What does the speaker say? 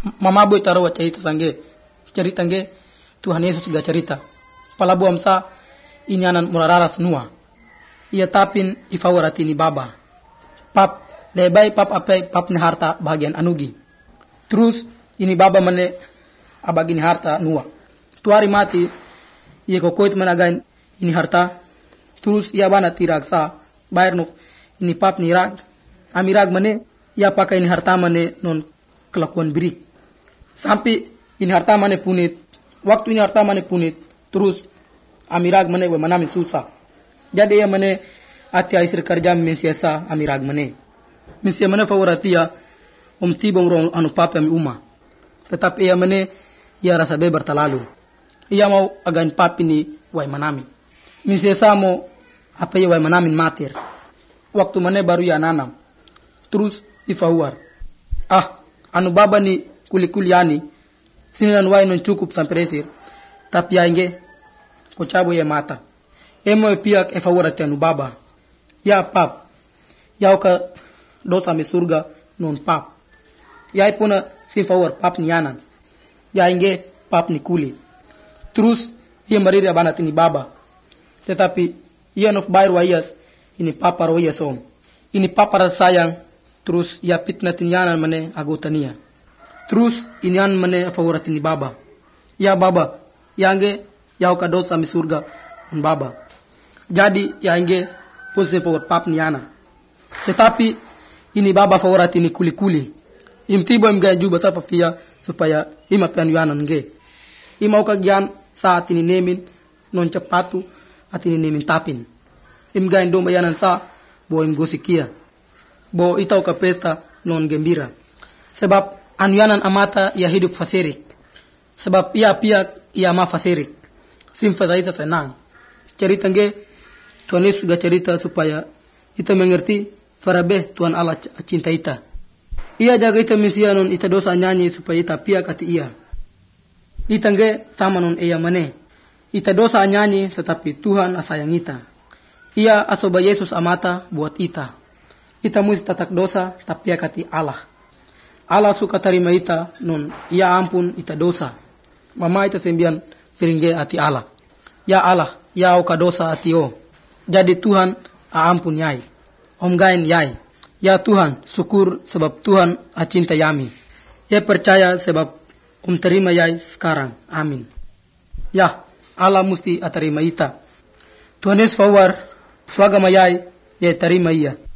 Mama boy taro cerita nge Tuhan Yesus ga cerita. Palabu amsa inyanan murararas nua. Ia tapin ifawarati ni baba. Pap lebay pap apai pap ni harta bagian anugi. Terus ini baba mane abagin harta nua. Tuari mati ia kokoit managain ini harta. Terus ia bana tiraksa bayar no ini pap ni rag. Amirag mane ia pakai ini harta mane non kelakuan birik. Sampai ini harta mane punit. Waktu ini harta mane punit. Terus amirag mane we manamin susah. Jadi ia mane ati aisir kerja mensiasa amirag mane. Mensia mane favoratia tibong rong anu papa mi uma. Tetapi ia mane ia rasa bebar talalu. Ia mau again papi ni way manami. Mensiasa mo apa ia way manamin matir. Waktu mane baru ia nanam. Terus ifawar. Anu baba ni kuli-kuliani sinilan way non cukup sampai resir. Tapi ya inge ko cabo ya mata. Emo piak efawarati anu baba. Ya pap. Ya ka dosa mi surga non pap. Ya ipuna si favor pap ni anan. Ya inge pap ni kuli. Terus ia mariri abanat ni baba. Tetapi ia nof bayar wayas ini papa royas om. Ini papa rasa sayang. Terus ia pitna tinyanan mane agotania. Terus inian mane favorati ni baba. Ya baba, yange yau ka dosa mi surga un baba. Jadi yange pose favor pap ni ana. Tetapi ini baba favorati ni kuli-kuli. Imtibo imga juba safafia supaya ima pian yanan nge. Ima ka gian saat ini nemin non cepatu at ini nemin tapin. Imga indom yanan sa bo imgosikia. Bo itaw ka pesta non gembira. Sebab anyanan amata ia hidup fasirik. Sebab ia piak ia ma fasirik. Simfadaita senang. Cerita nge Tuhan Yesus ga cerita supaya kita mengerti farabe Tuhan Allah cinta ita. Ia jaga ita misia non ita dosa nyanyi supaya ita piak ati ia. Ita nge sama non ia mane. Ita dosa nyanyi tetapi Tuhan asayang ita. Ia asoba Yesus amata buat ita. Ita musti tatak dosa tapi kati Allah. Allah suka tarima ita non ia ampun ita dosa. Mama ita sembian firinge ati Allah. Ya Allah, ya au ka dosa ati o. Jadi Tuhan ampun yai. Om gain yai. Ya Tuhan, syukur sebab Tuhan cinta yami. Ya percaya sebab terima yai sekarang. Amin. Ya, Allah musti atarima ita. Tuhan Yesus fawar, swagama yai, ya tarima ia.